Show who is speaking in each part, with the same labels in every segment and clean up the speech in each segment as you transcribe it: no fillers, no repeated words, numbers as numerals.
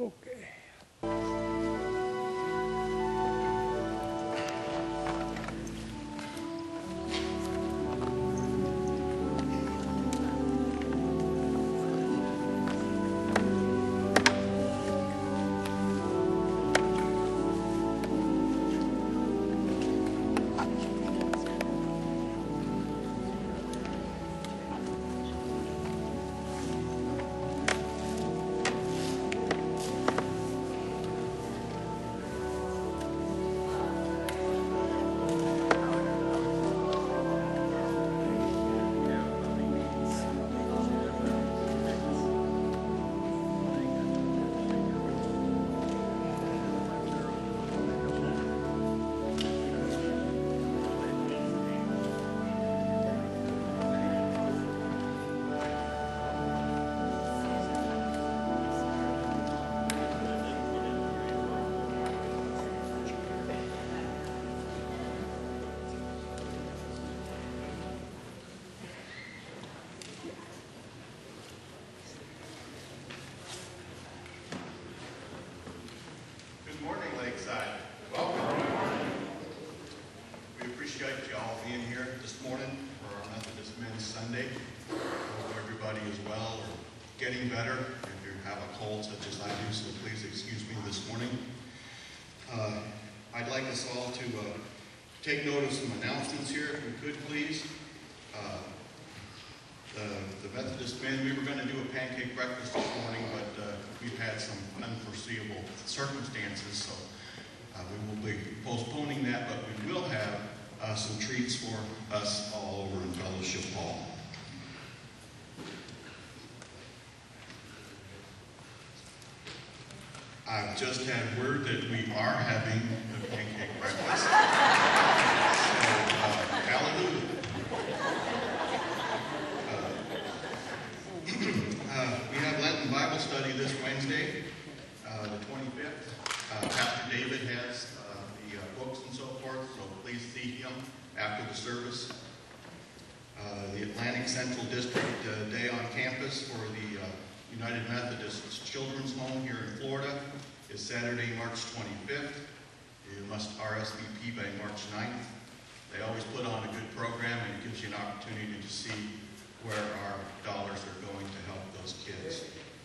Speaker 1: Okay.
Speaker 2: Good morning, Lakeside. Welcome. We appreciate you all being here this morning for our Methodist Men's Sunday. Hope everybody is well or getting better. If you have a cold such as I do, so please excuse me this morning. I'd like us all to take note of some announcements here, if we could, please. The Methodist men, we were going to do a pancake breakfast this morning, but we've had some unforeseeable circumstances, so we will be postponing that, but we will have some treats for us all over in Fellowship Hall. I've just had word that we are having the pancake breakfast. So, hallelujah. We have Lenten Bible study this Wednesday, the 25th. Pastor David has the books and so forth, so please see him after the service. The Atlantic Central District Day on Campus for the United Methodist Children's Home here in Florida is Saturday, March 25th. You must RSVP by March 9th. They always put on a good program and it gives you an opportunity to see where our dollars are going to help those kids.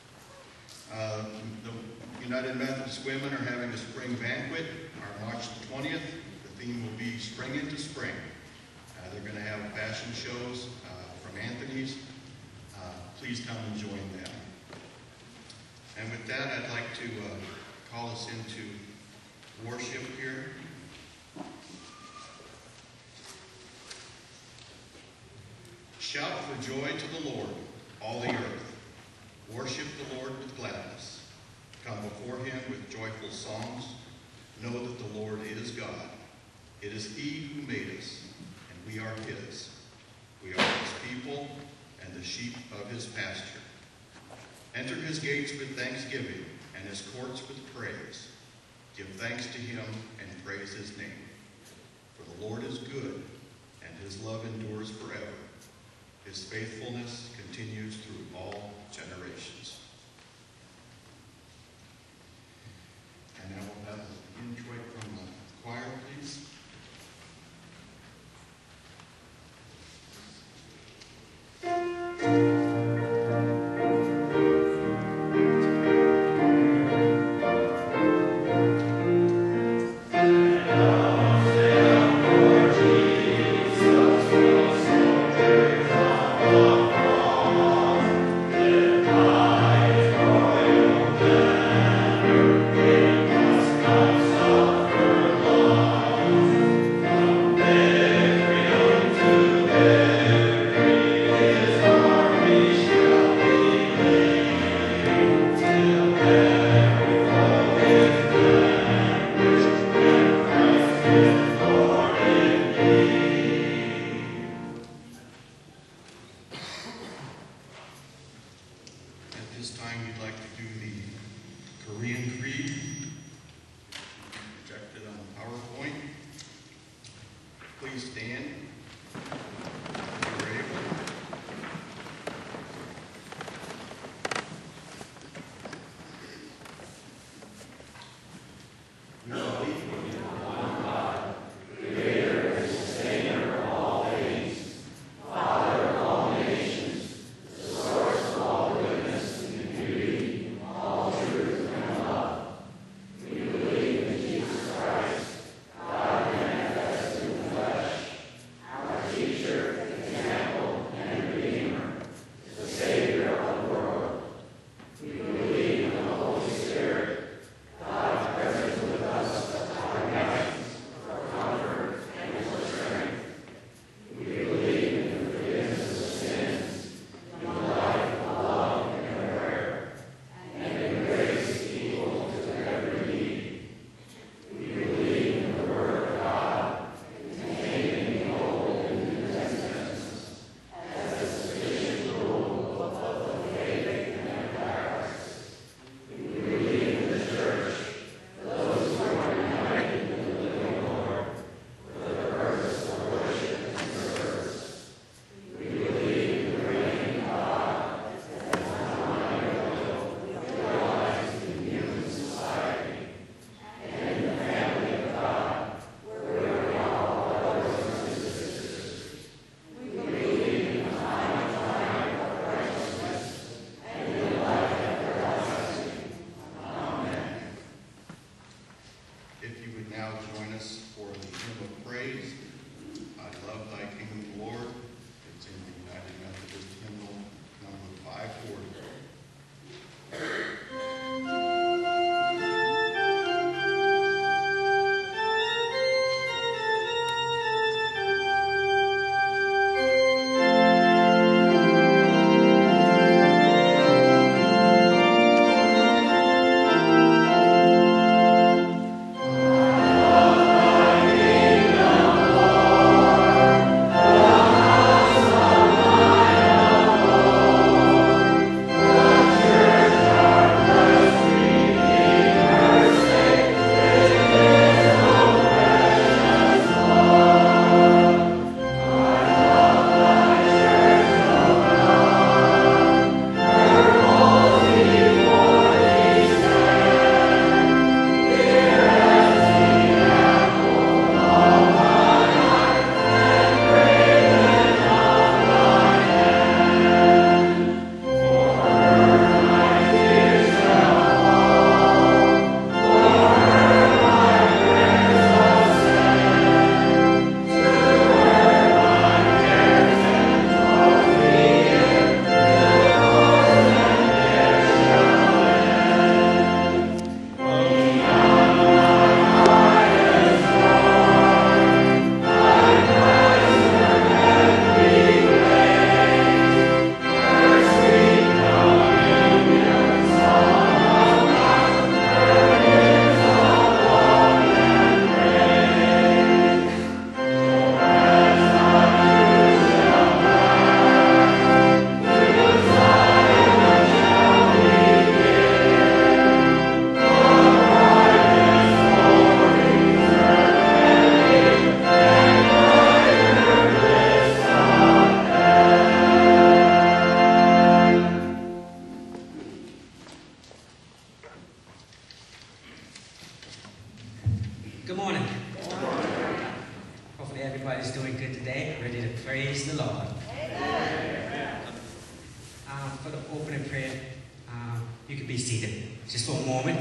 Speaker 2: The United Methodist Women are having a spring banquet on March the 20th. The theme will be Spring into Spring. They're going to have fashion shows from Anthony's. Please come and join them. And with that, I'd like to call us into worship here. Shout for joy to the Lord, all the earth. Worship the Lord with gladness. Come before him with joyful songs. Know that the Lord is God. It is he who made us, and we are his. We are his people and the sheep of his pasture. Enter his gates with thanksgiving and his courts with praise. Give thanks to him and praise his name. For the Lord is good, and his love endures forever. His faithfulness continues through all generations. And now we'll have an introit from the choir, please.
Speaker 1: be seated just for a moment.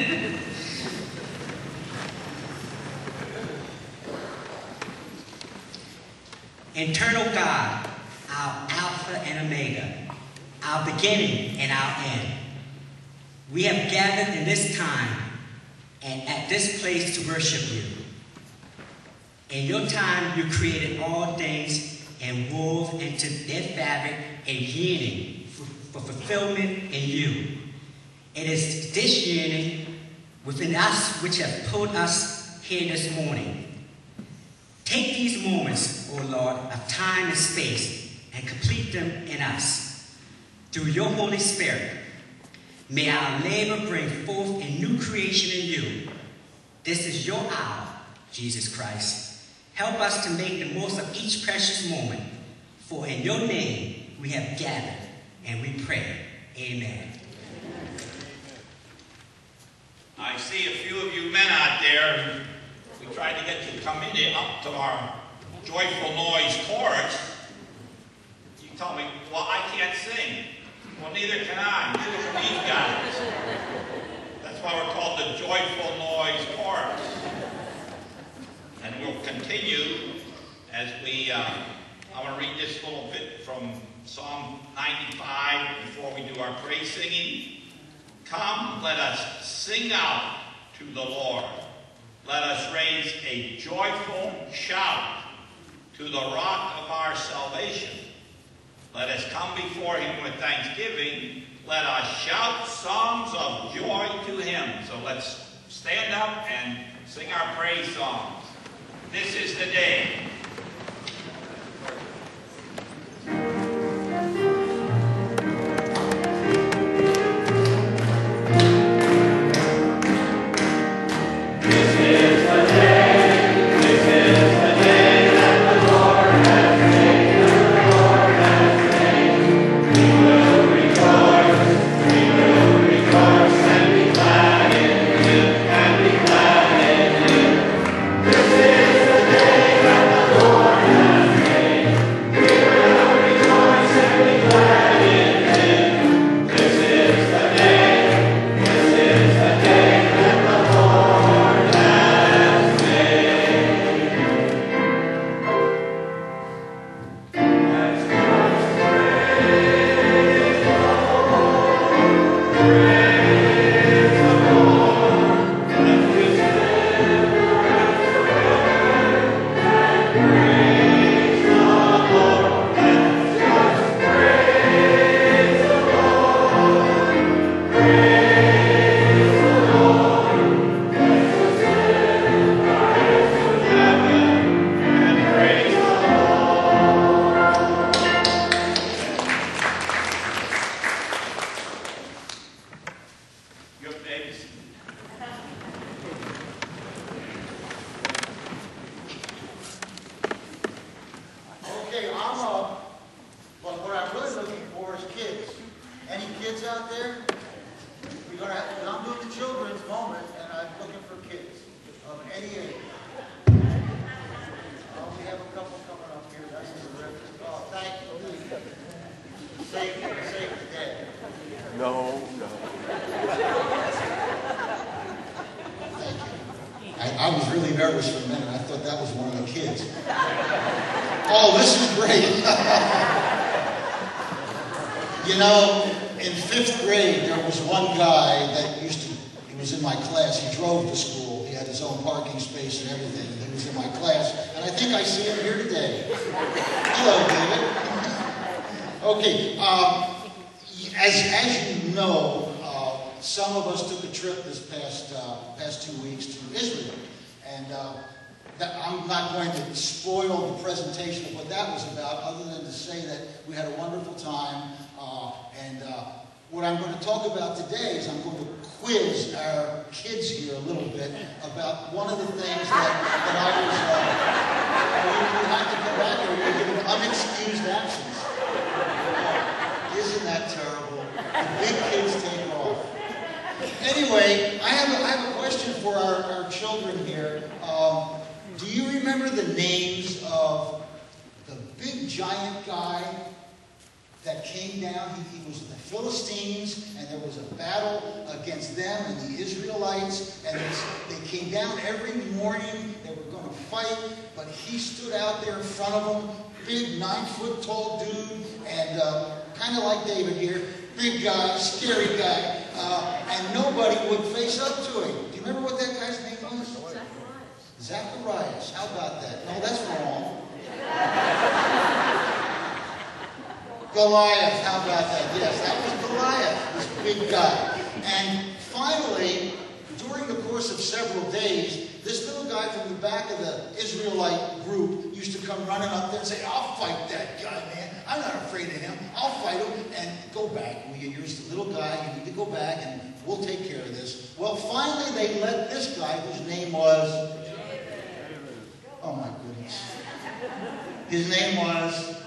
Speaker 1: Eternal God, our Alpha and Omega, our beginning and our end. We have gathered in this time and at this place to worship you. In your time, you created all things and wove into their fabric a yearning for fulfillment in you. It is this yearning within us which have pulled us here this morning. Take these moments, O Lord, of time and space and complete them in us. Through your Holy Spirit, may our labor bring forth a new creation in you. This is your hour, Jesus Christ. Help us to make the most of each precious moment, for in your name we have gathered and we pray. Amen.
Speaker 3: I see a few of you men out there. We tried to get you to come in up to our Joyful Noise chorus. You told me, well, I can't sing. Well, neither can I. Neither can these guys. That's why we're called the Joyful Noise chorus. And we'll continue as we, I want to read this little bit from Psalm 95 before we do our praise singing. Come, let us sing out to the Lord. Let us raise a joyful shout to the rock of our salvation. Let us come before him with thanksgiving. Let us shout songs of joy to him. So let's stand up and sing our praise songs. This is the day.
Speaker 4: I was really nervous for a minute. I thought that was one of the kids. Oh, this is great. You know, in 5th grade, there was one guy that he was in my class. He drove to school. He had his own parking space and everything. He was in my class. And I think I see him here today. Hello, David. Okay. As you know, some of us took a trip this past 2 weeks to Israel. And I'm not going to spoil the presentation of what that was about, other than to say that we had a wonderful time. What I'm going to talk about today is I'm going to quiz our kids here a little bit about one of the things that I was, we had to come back here, we were given unexcused absence. Isn't that terrible? The big kids take off. Anyway, I have a question for our children here. Do you remember the names of the big giant guy that came down. He was the Philistines, and there was a battle against them and the Israelites. And they came down every morning. They were going to fight, but he stood out there in front of them. Big 9-foot-tall dude, and kind of like David here. Big guy, scary guy. And nobody would face up to him. Do you remember what that guy's name was? Zacharias. How about that? No, that's wrong. Goliath. How about that? Yes, that was Goliath, this big guy. And finally, during the course of several days, this little guy from the back of the Israelite group used to come running up there and say, I'll fight that guy, man. I'm not afraid of him. I'll fight him. And go back. Well, you're just a little guy. You need to go back, and we'll take care of this. Well, finally, they let this guy, whose name was... Oh, my goodness. His name was...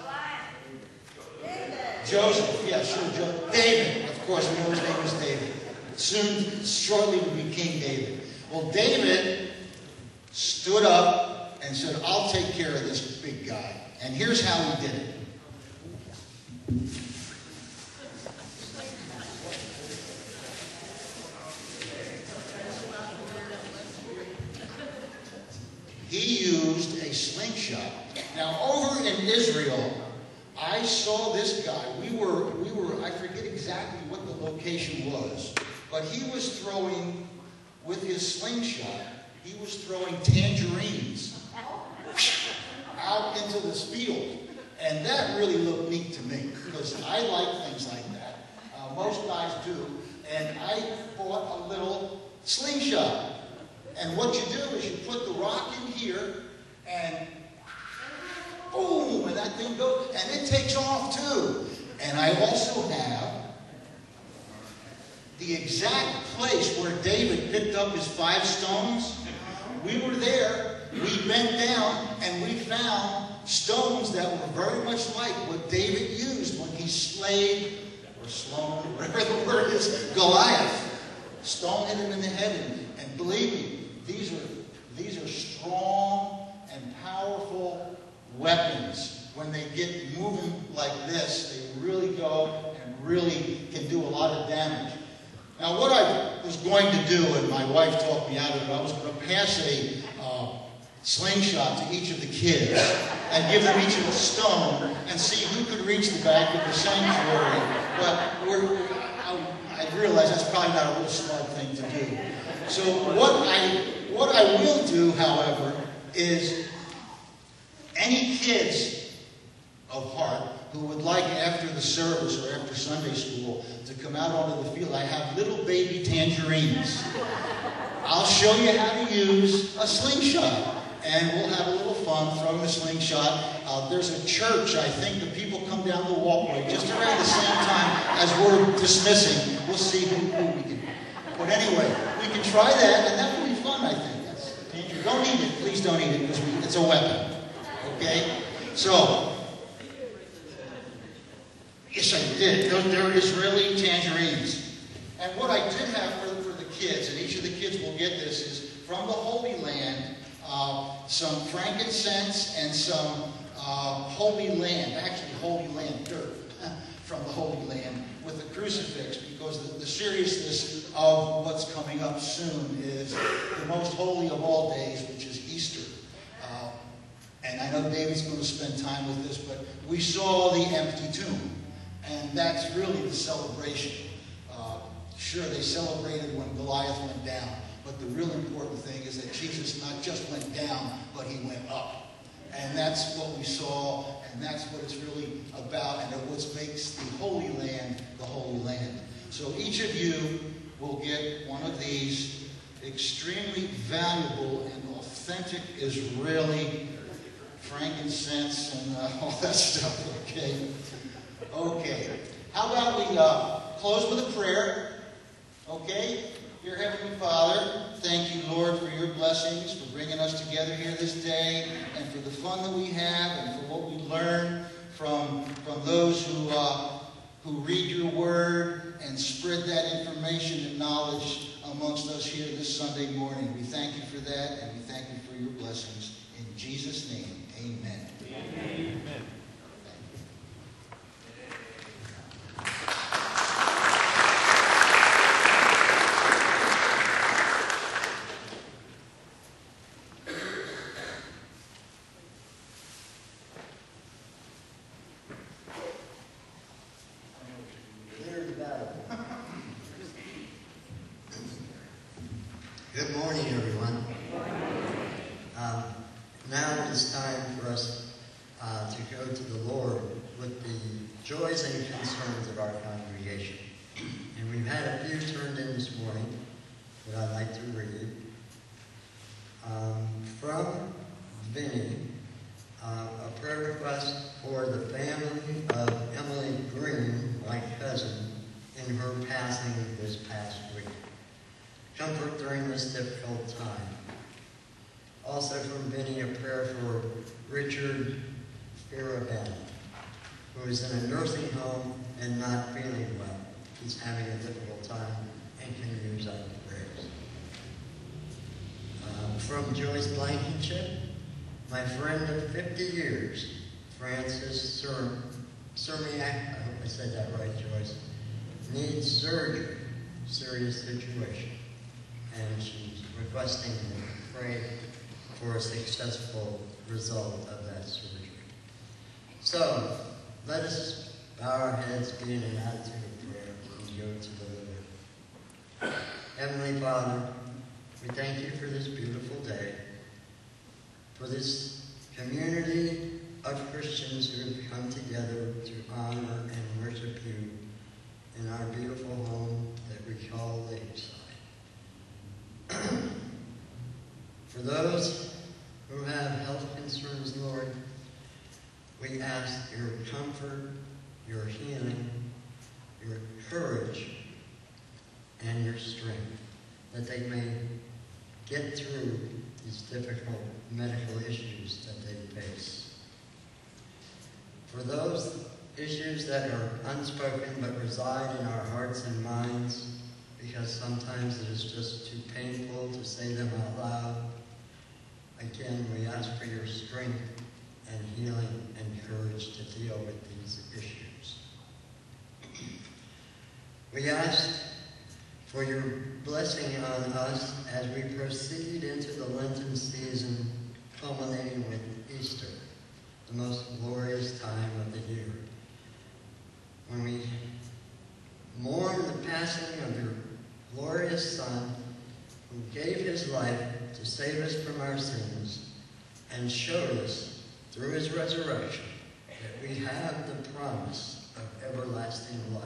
Speaker 4: Joseph. Yeah, sure. David. Of course, we know his name was David. Soon, shortly, we became David. Well, David stood up and said, I'll take care of this big guy. And here's how he did it. He used a slingshot. Now, over in Israel, I saw this guy. We were, I forget exactly what the location was, but he was throwing, with his slingshot, he was throwing tangerines out into this field. And that really looked neat to me, because I like things like that. Most guys do. And I bought a little slingshot. And what you do is you put the rock in here, and boom, and that thing goes, and it takes off too. And I also have the exact place where David picked up his 5 stones. We were there, we bent down, and we found stones that were very much like what David used when he slayed, or slown, whatever the word is, Goliath. Stone hit him in the head, and believe me, these are strong and powerful weapons. When they get moving like this, they really go and really can do a lot of damage. Now, what I was going to do, and my wife talked me out of it, I was going to pass a slingshot to each of the kids and give them each a stone and see who could reach the back of the sanctuary. But I realize that's probably not a real smart thing to do. So what I will do, however, is any kids of heart who would like after the service or after Sunday school to come out onto the field, I have little baby tangerines. I'll show you how to use a slingshot. And we'll have a little fun throwing the slingshot. There's a church, I think. The people come down the walkway just around the same time as we're dismissing. We'll see who we can. But anyway, we can try that, and that will be fun, I think. Don't eat it. Please don't eat it, because it's a weapon. Okay? So, yes, I did. They're Israeli tangerines. And what I did have for the kids, and each of the kids will get this, is from the Holy Land, some frankincense and some Holy Land, actually Holy Land dirt from the Holy Land with a crucifix, because the seriousness of what's coming up soon is the most holy of all days, which is Easter. And I know David's going to spend time with this, but we saw the empty tomb, and that's really the celebration. Sure, they celebrated when Goliath went down, but the real important thing is that Jesus not just went down, but he went up. And that's what we saw, and that's what it's really about, and what makes the Holy Land the Holy Land. So each of you will get one of these extremely valuable and authentic Israeli frankincense and all that stuff, okay? Okay. How about we close with a prayer, okay? Dear Heavenly Father, thank you, Lord, for your blessings, for bringing us together here this day, and for the fun that we have, and for what we learn from those who read your word and spread that information and knowledge amongst us here this Sunday morning. We thank you for that, and we thank you for your blessings. In Jesus' name, amen.
Speaker 5: Amen.
Speaker 4: Thank you.
Speaker 5: Good morning, everyone. Now it is time for us to go to the Lord with the joys and concerns of our congregation. And we've had a few turned in this morning that I'd like to read. From Vinny, a prayer request for the family of Emily Green, my cousin, in her passing this past week. Comfort during this difficult time. Also from Vinny, a prayer for Richard Firaban, who is in a nursing home and not feeling well. He's having a difficult time and can use our prayers. From Joyce Blankenship, my friend of 50 years, Frances Cermiak, I hope I said that right, Joyce, needs surgery, serious situation, and she's requesting that we pray for a successful result of that surgery. So, let us bow our heads, be in an attitude of prayer, and go to the Lord. Heavenly Father, we thank you for this beautiful day, for this community of Christians who have come together to honor and worship you in our beautiful home that we call Lakeside. For those who have health concerns, Lord, we ask your comfort, your healing, your courage, and your strength, that they may get through these difficult medical issues that they face. For those issues that are unspoken but reside in our hearts and minds, because sometimes it is just too painful to say them out loud, again, we ask for your strength and healing and courage to deal with these issues. We ask for your blessing on us as we proceed into the Lenten season, culminating with Easter, the most glorious time of the year, when we mourn the passing of your glorious Son, who gave his life to save us from our sins and showed us through his resurrection that we have the promise of everlasting life.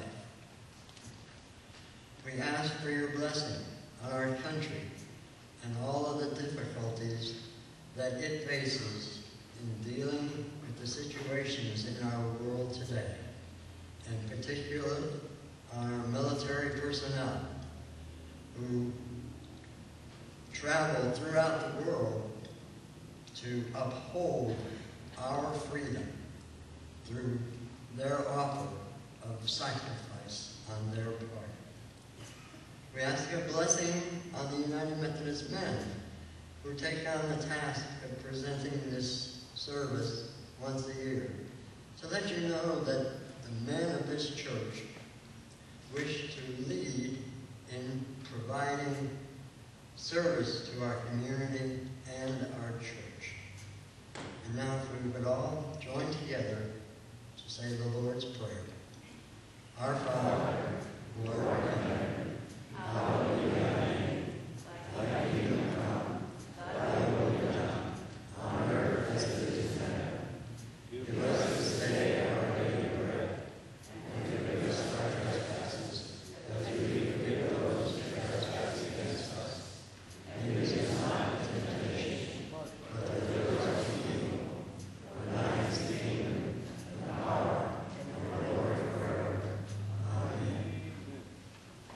Speaker 5: We ask for your blessing on our country and all of the difficulties that it faces in dealing with the situations in our world today, and particularly on our military personnel who travel throughout the world to uphold our freedom through their offer of sacrifice on their part. We ask a blessing on the United Methodist men who take on the task of presenting this service once a year, to let you know that the men of this church wish to lead in providing service to our community and our church. And now if we would all join together to say the Lord's Prayer. Our Father, who art in heaven, hallowed be thy name. Thy kingdom come, thy will be done, on earth as it is in heaven. Give us this day our daily bread, and forgive us our trespasses, as we forgive those who trespass against us. And lead us not into temptation, but deliver us from evil. For thine is the kingdom, and the power, and the glory forever. Amen.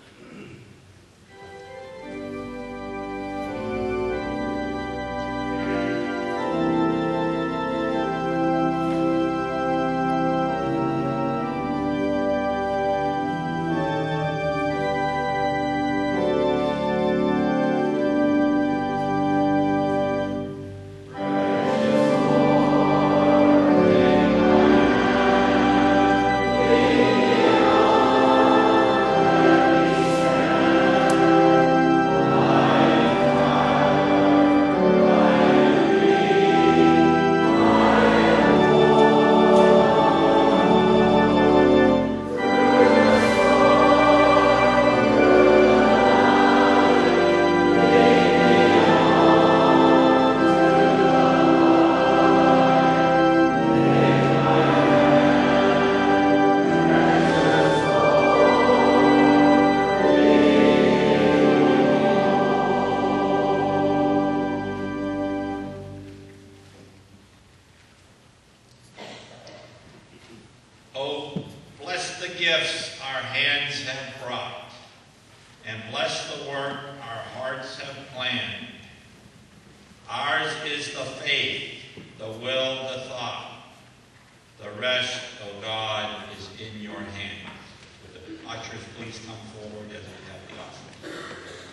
Speaker 3: and bless the work our hearts have planned. Ours is the faith, the will, the thought. The rest, O God, is in your hands. Would the ushers please come forward as we have the offering.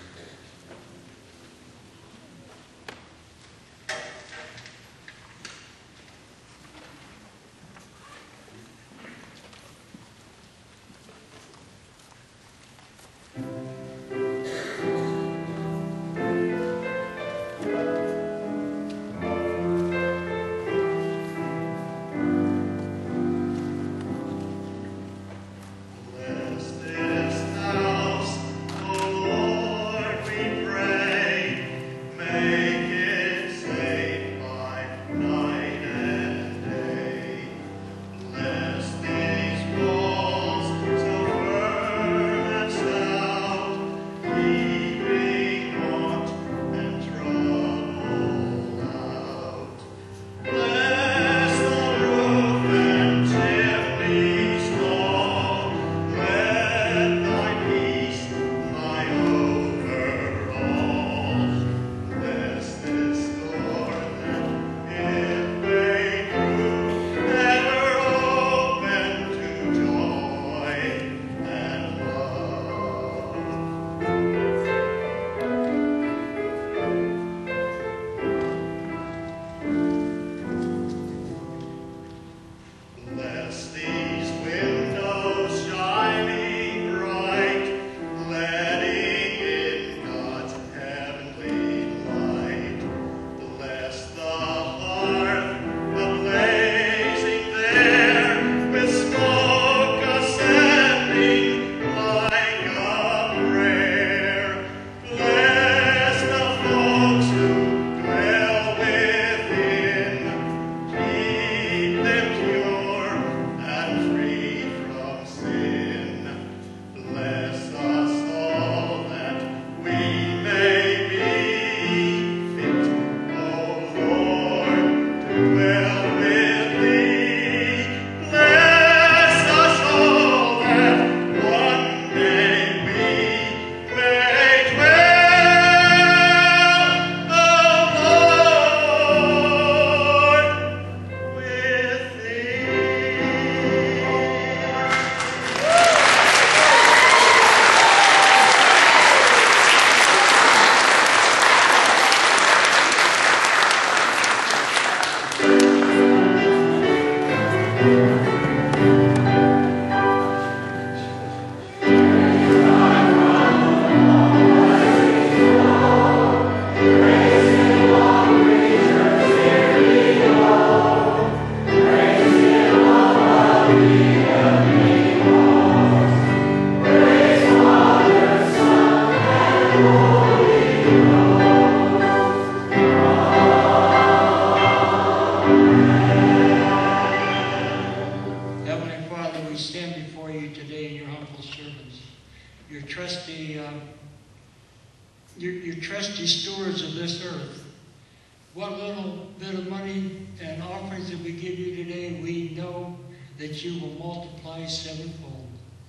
Speaker 6: your trusty stewards of this earth. What little bit of money and offerings that we give you today, we know that you will multiply sevenfold.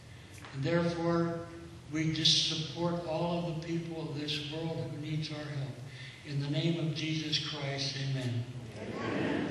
Speaker 6: And therefore, we just support all of the people of this world who needs our help. In the name of Jesus Christ, amen. Amen.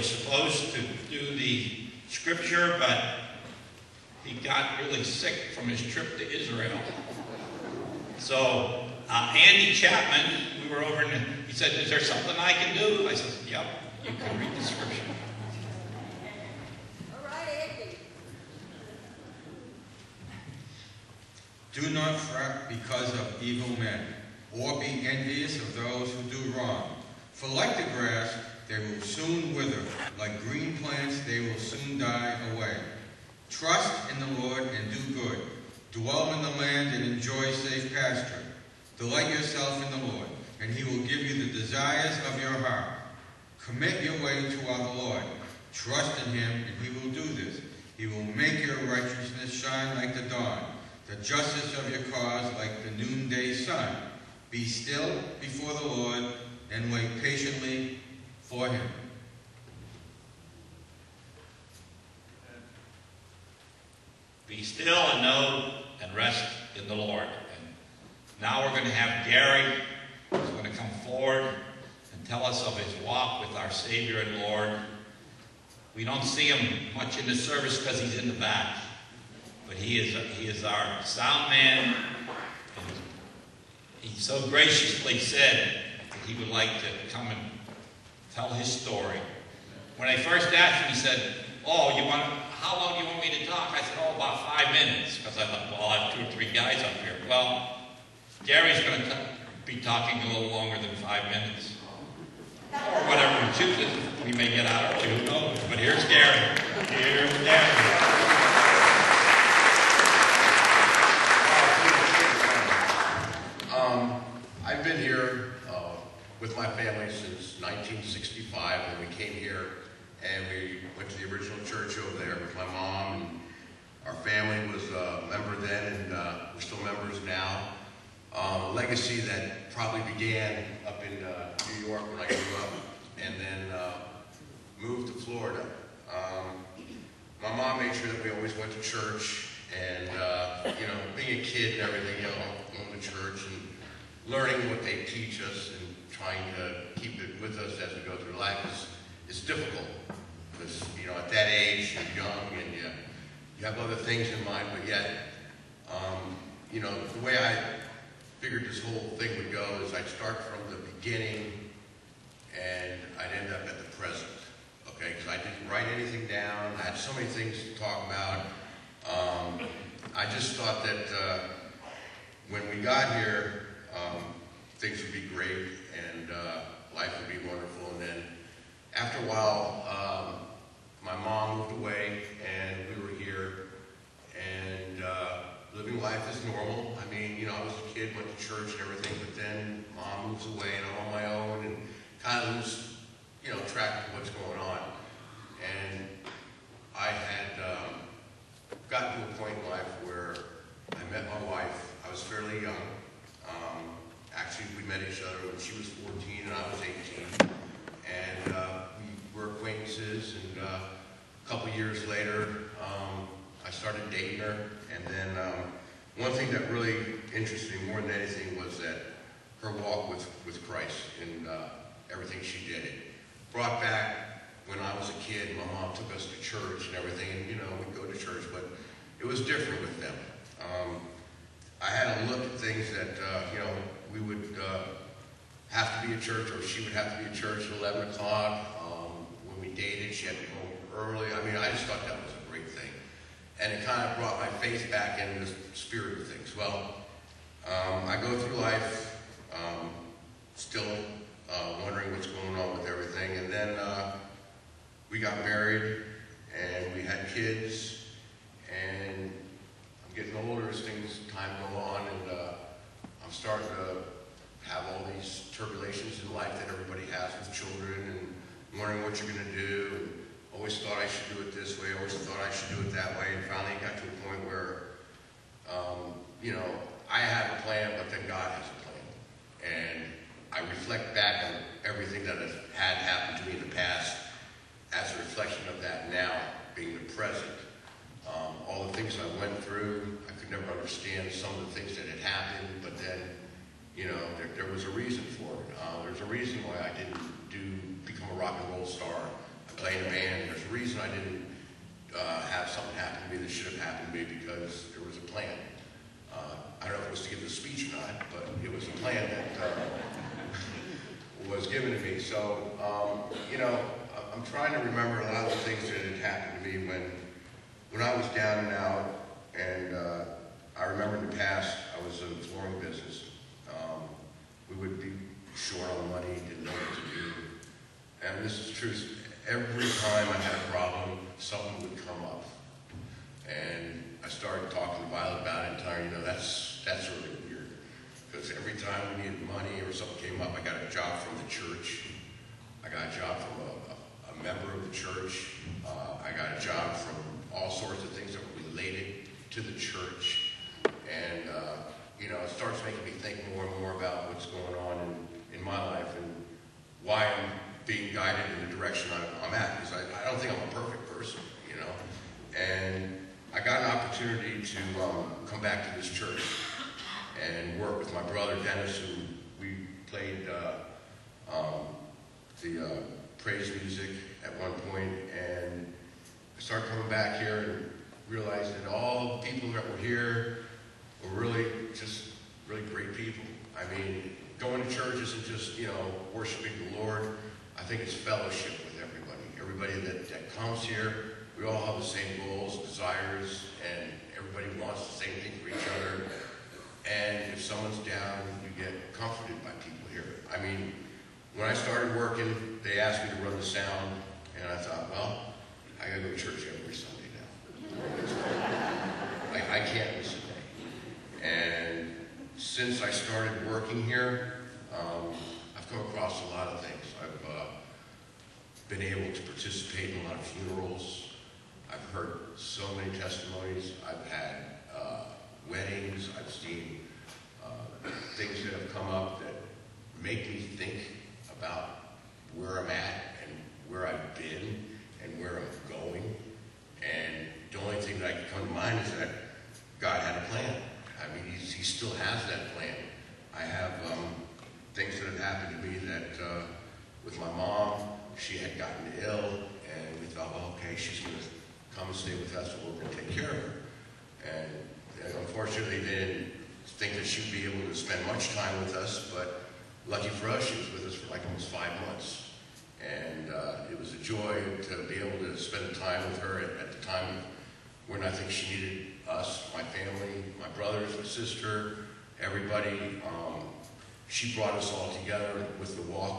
Speaker 3: was supposed to do the scripture, but he got really sick from his trip to Israel. So Andy Chapman, we were over, and he said, "Is there something I can do?" I said, "Yep, you can read the scripture."
Speaker 7: All right, Andy.
Speaker 8: Do not fret because of evil men, or be envious of those who do wrong. For like the grass, they will soon wither. Like green plants, they will soon die away. Trust in the Lord and do good. Dwell in the land and enjoy safe pasture. Delight yourself in the Lord, and he will give you the desires of your heart. Commit your way to our Lord. Trust in him, and he will do this. He will make your righteousness shine like the dawn, the justice of your cause like the noonday sun. Be still before the Lord and wait patiently for him.
Speaker 3: Be still and know and rest in the Lord. And now we're going to have Gary, who's going to come forward and tell us of his walk with our Savior and Lord. We don't see him much in the service because he's in the back, but he is our sound man. And he so graciously said that he would like to come and tell his story. When I first asked him, he said, "Oh, how long do you want me to talk?" I said, "Oh, about 5 minutes," because I thought, well, I have 2 or 3 guys up here. Well, Gary's going to be talking a little longer than 5 minutes. Or whatever he chooses. We may get out early, who knows? But here's Gary. Here's Gary.
Speaker 9: I've been here with my family since 1965 when we came here, and we went to the original church over there with my mom, and our family was a member then, and we're still members now. A legacy that probably began up in New York when I grew up, and then moved to Florida. My mom made sure that we always went to church, and being a kid and everything, going to church and learning what they teach us and trying to keep it with us as we go through life is difficult. Because, at that age, you're young and you have other things in mind, but yet, the way I figured this whole thing would go is I'd start from the beginning and I'd end up at the present, okay? Because I didn't write anything down. I had so many things to talk about. I just thought that when we got here, things would be great and life would be wonderful. And then after a while, my mom moved away and we were here and living life as normal. I mean, I was a kid, went to church and everything, but then mom moves away and I'm on my own and kind of lose, track of what's going on. And I had gotten to a point in life where I met my wife. I was fairly young. Actually, we met each other when she was 14 and I was 18. And we were acquaintances, and a couple years later, I started dating her. And then one thing that really interested me more than anything was that her walk with Christ and everything she did. It brought back when I was a kid, my mom took us to church and everything, and we'd go to church, but it was different with them. I had to look at things that, we would have to be at church, or she would have to be at church at 11 o'clock. When we dated, she had to go home early. I mean, I just thought that was a great thing. And it kind of brought my faith back into the spirit of things. Well, I go through life still wondering what's going on with everything. And then we got married, and we had kids, and I'm getting older as time go on, and I'm starting to have all these turbulations in life that everybody has with children, and wondering what you're going to do. And always thought I should do it this way, always thought I should do it that way, and finally got to a point where, I have a plan, but then God has a plan. And I reflect back on everything that had happened to me in the past as a reflection of that now, being the present. All the things I went through, I could never understand some of the things that had happened, but then, there was a reason for it. There's a reason why I didn't become a rock and roll star. I played in I didn't have something happen to me that should have happened to me because there was a plan. I don't know if it was to give the speech or not, but it was a plan that was given to me. So, you know, I'm trying to remember a lot of the things that had happened to me when I was down and out. And I remember in the past, I was in the flooring business. We would be short on money, didn't know what to do. And this is true. Every time I had a problem, something would come up. And I started talking to Violet about it and telling her, you know, that's really weird. Because every time we needed money or something came up, I got a job from the church. I got a job from a member of the church. I got a job from all sorts of things that were related to the church. And, you know, it starts making me think more and more about what's going on in my life and why I'm being guided in the direction I'm at. Because I don't think I'm a perfect person, you know. And I got an opportunity to come back to this church and work with my brother Dennis, who we played the praise music at one point, and I started coming back here and realized that all the people that were here were really great people. I mean, going to church isn't just, you know, worshiping the Lord. I think it's fellowship with everybody. Everybody that comes here, we all have the same goals, desires, and everybody wants the same thing for each other. And if someone's down, you get comforted by people here. I mean, when I started working, they asked me to run the sound, and I thought, well, I gotta go to church every Sunday now. I can't miss a day. And since I started working here, I've come across a lot of things. I've been able to participate in a lot of funerals. I've heard so many testimonies. I've had weddings. I've seen things that have come up that make me think about where I'm at and where I've been and where I'm going. And the only thing that I can come to mind is that God had a plan. I mean, he still has that plan. I have things that have happened to me that with my mom, she had gotten ill, and we thought, well, okay, she's going to come and stay with us, and we're going to take care of her. And unfortunately, they didn't think that she'd be able to spend much time with us, but lucky for us, she was with us for like almost 5 months. And it was a joy to be able to spend time with her at the time when I think she needed us, my family, my brothers, my sister, everybody. She brought us all together with the walk,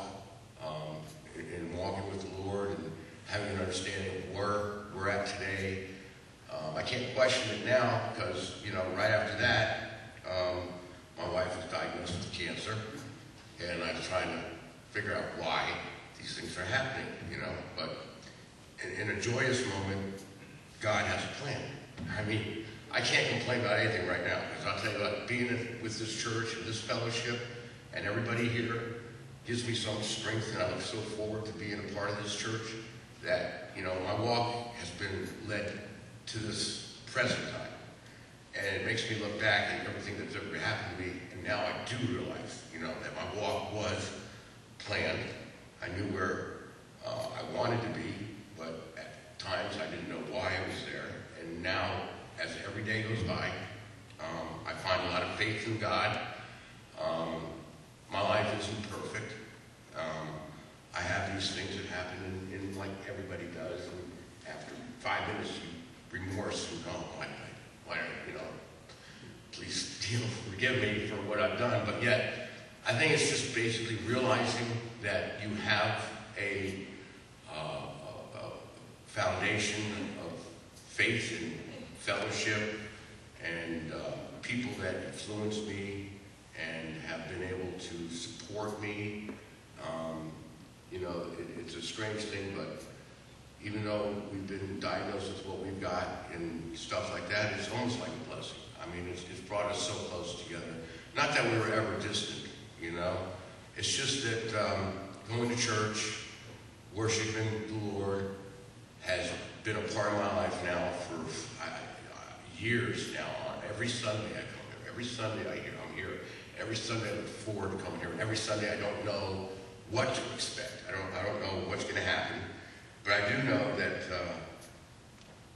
Speaker 9: in walking with the Lord and having an understanding of where we're at today. I can't question it now because, you know, right after that, my wife was diagnosed with cancer, and I was trying to figure out why these things are happening, you know. But in a joyous moment, God has a plan. I mean, I can't complain about anything right now, because I'll tell you what, being with this church and this fellowship and everybody here gives me some strength, and I look so forward to being a part of this church that, you know, my walk has been led to this present time. And it makes me look back at everything that's ever happened to me, and now I do realize, you know, that my walk was planned. I knew where I wanted to be, but at times I didn't know why I was there. And now, as every day goes by, I find a lot of faith in God. My life isn't perfect. I have these things that happen in like everybody does, and after 5 minutes you remorse and go, why you know, please forgive me for what I've done. But yet, I think it's just basically realizing that you have a foundation of faith and fellowship and people that influence me and have been able to support me. You know, it's a strange thing, but even though we've been diagnosed with what we've got and stuff like that, it's almost like a blessing. I mean, it's brought us so close together. Not that we were ever distant, you know. It's just that going to church, worshiping the Lord, has been a part of my life now for years now. Every Sunday I come here. Every Sunday I'm here. Every Sunday I look forward to coming here. Every Sunday I don't know what to expect. I don't know what's going to happen. But I do know that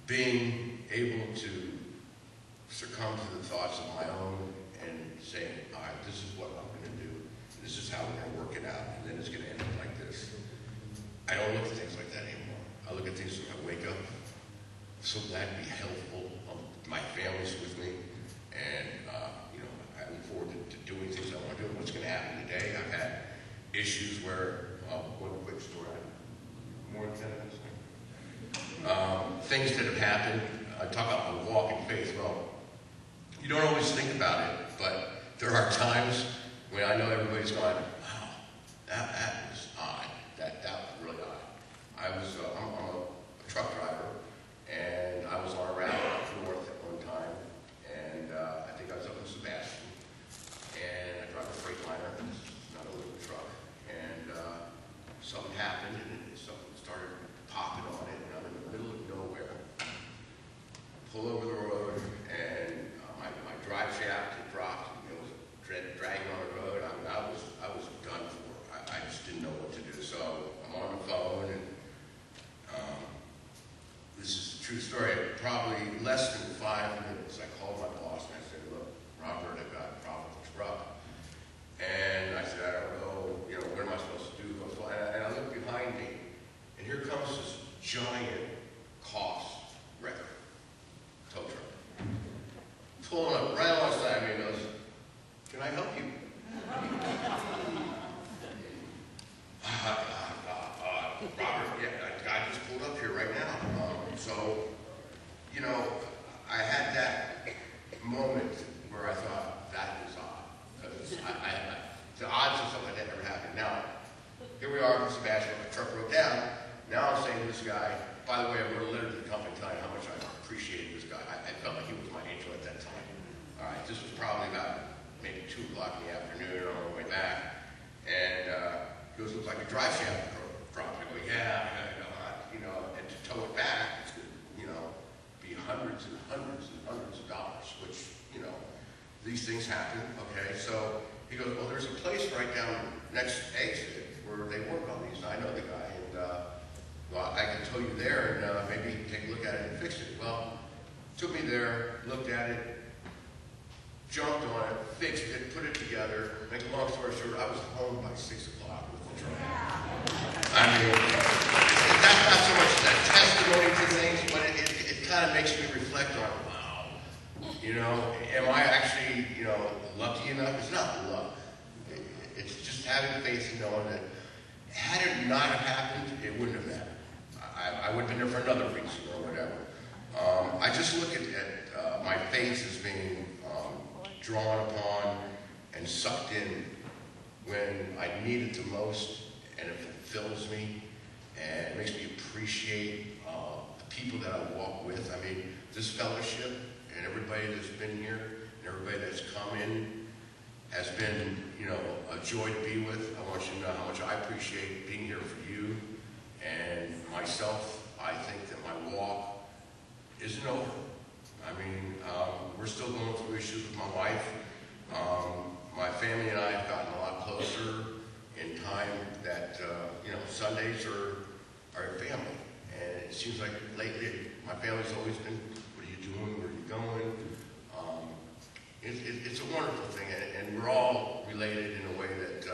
Speaker 9: being able to succumb to the thoughts of my own and saying, all right, this is what I'm going to do. This is how we're going to work it out, and then it's going to end up like this. I don't look at things like that anymore. I look at things when I wake up. I'm so glad to be helpful. My family's with me, and I look forward to doing things I want to do. What's going to happen today? I've had issues where, one quick story, more than 10 minutes. Things that have happened. I talk about my walk in faith. Well, you don't always think about it, but there are times when I know everybody's going, wow, that was odd. That was really odd. I'm a truck driver, and I was on a route up north at one time, and I think I was up in Sebastian, and I drive a Freightliner. It's not a little truck, and something happened, and something started popping on it, and I'm in the middle of nowhere. Pull over the road, and my drive shaft had dropped. It was dragging on the road. I was done for. I just didn't know what to do. So I'm on the phone, and this is a true story. Probably less than 5 minutes, I called my boss and I said, "Look, Robert, I've got a problem with the truck." And I said, "I don't know. What am I supposed to do?" And I look behind me, and here comes this giant Koss wrecker. Tow truck. Pulling up right alongside me and goes, "Can I help you?" Robert, yeah, I just pulled up here right now. I had that moment where I thought, that was odd. Because the odds of something like that never happened. Now, here we are in Sebastian, the truck broke down. Now I'm saying to this guy, by the way, I wrote a letter to the company telling how much I appreciated this guy. I felt like he was my angel at that time. All right, this was probably about maybe 2 o'clock in the afternoon on my way back. And he goes, "Looks like a drive shaft dropped." I go, "Yeah, and to tow it back, it's going to, be hundreds and hundreds and hundreds of dollars," which, these things happen, okay? So he goes, "Well, there's a place right down next exit where they work on these. I know the guy, and well, I can tow you there, and maybe he can take a look at it and fix it." Well, took me there, looked at it, jumped on it, fixed it, put it together. Make a long story short, I was home by 6 o'clock with the truck. I mean, that's not so much a testimony to things, but it kind of makes me reflect on, wow, am I actually, lucky enough? It's not luck. It's just having faith and knowing that had it not have happened, it wouldn't have mattered. I would have been there for another reason or whatever. I just look at my faith as being drawn upon and sucked in when I need it the most, and it fulfills me, and it makes me appreciate the people that I walk with. I mean, this fellowship and everybody that's been here and everybody that's come in has been, a joy to be with. I want you to know how much I appreciate being here for you and myself. I think that my walk isn't over. I mean, we're still going through issues with my wife. My family and I have gotten a lot closer in time that, Sundays are a family. And it seems like lately, my family's always been, "What are you doing? Where are you going?" It's a wonderful thing, and we're all related in a way that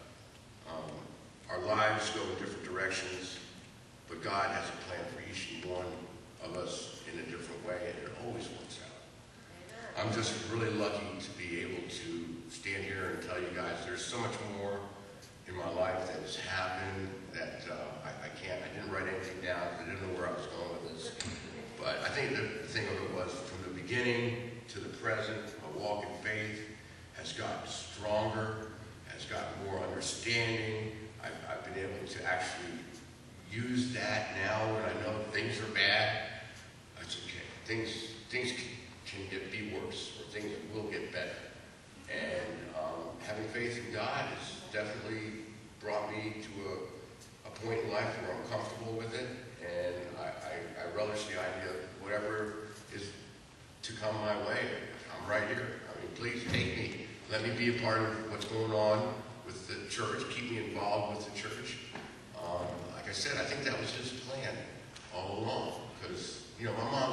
Speaker 9: our lives go in different directions, but God has a plan for each and one of us in a different way, and it always works out. I'm just really lucky to be able to stand here and tell you guys there's so much more in my life that has happened that I didn't write anything down because I didn't know where I was going with this. But I think the thing of it was, from the beginning to the present, my walk in faith has gotten stronger, has gotten more understanding. I've been able to actually use that now when I know things are bad. That's okay. Things can be worse, or things will get better. And having faith in God has definitely brought me to a point in life where I'm comfortable with it, and I relish the idea of whatever is to come my way. I'm right here. I mean, please take me. Let me be a part of what's going on with the church. Keep me involved with the church. Like I said, I think that was his plan all along, because, my mom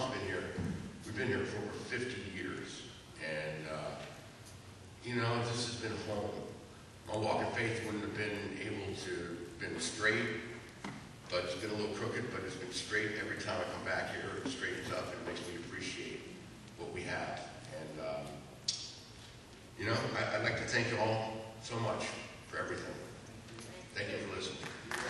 Speaker 9: been here for over 50 years. And, you know, this has been home. My walk of faith wouldn't have been able to been straight, but it's been a little crooked, but it's been straight every time I come back here. It straightens up and it makes me appreciate what we have. And, you know, I'd like to thank you all so much for everything. Thank you for listening.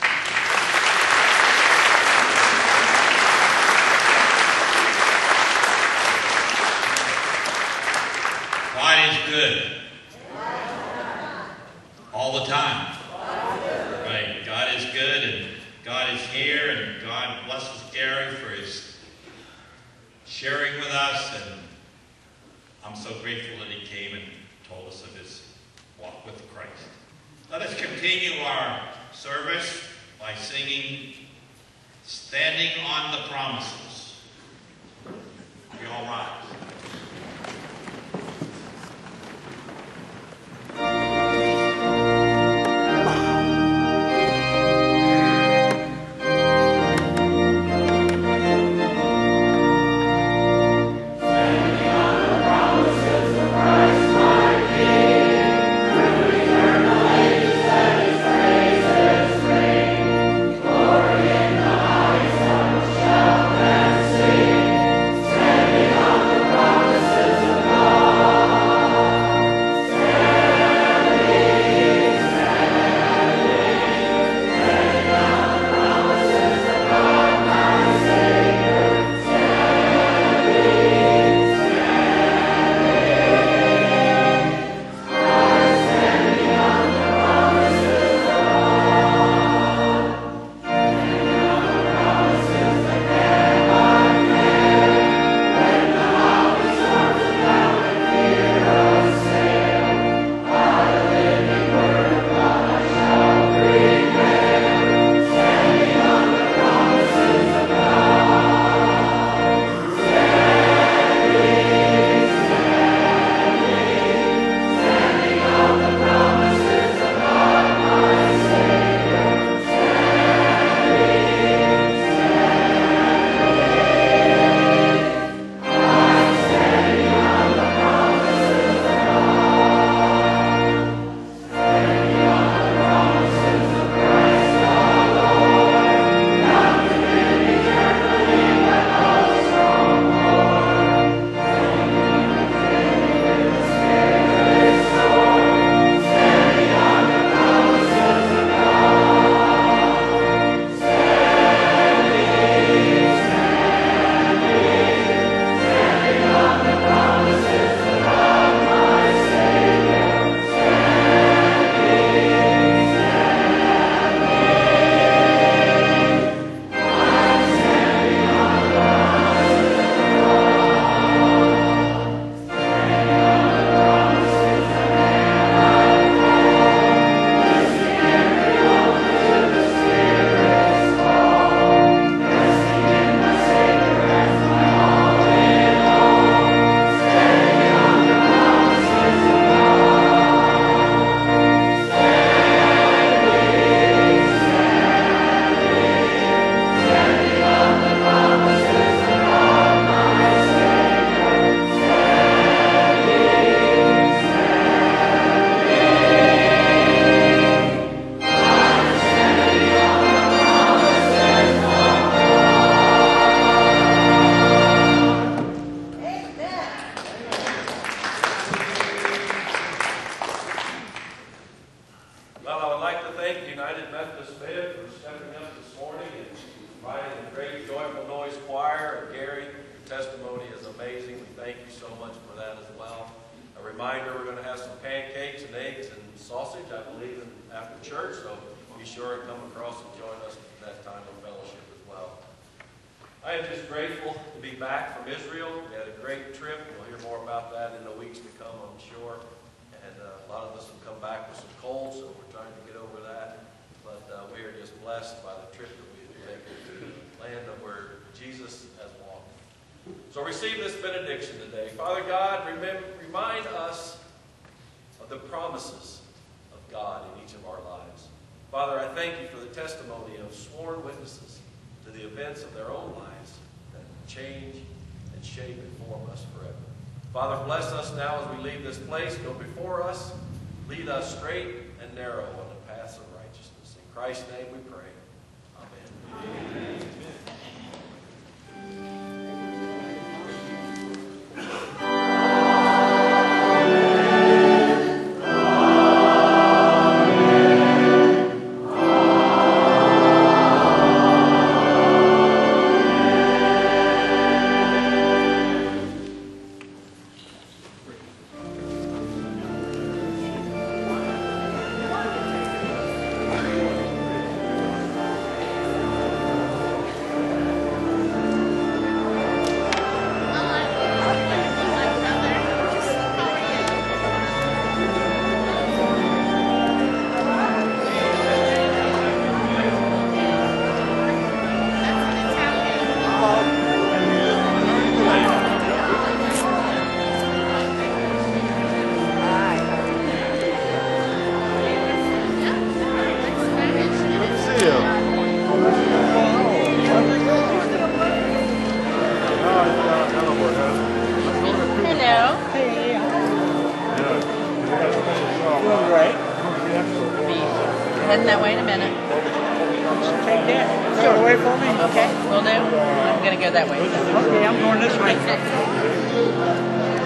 Speaker 3: God is good. All the time. Right. God is good, and God is here, and God blesses Gary for his sharing with us, and I'm so grateful that he came and told us of his walk with Christ. Let us continue our service by singing Standing on the Promises. We all rise.
Speaker 7: So receive this benediction today. Father God, remind us of the promises of God in each of our lives. Father, I thank you for the testimony of sworn witnesses to the events of their own lives that change and and shape and form us forever. Father, bless us now as we leave this place. Go before us. Lead us straight and narrow on the paths of righteousness. In Christ's name we pray. Amen. Amen.
Speaker 10: Heading that way in a minute.
Speaker 6: Take that. Go away for me.
Speaker 10: Okay, will do. I'm going to go that way.
Speaker 6: Okay, I'm going this way.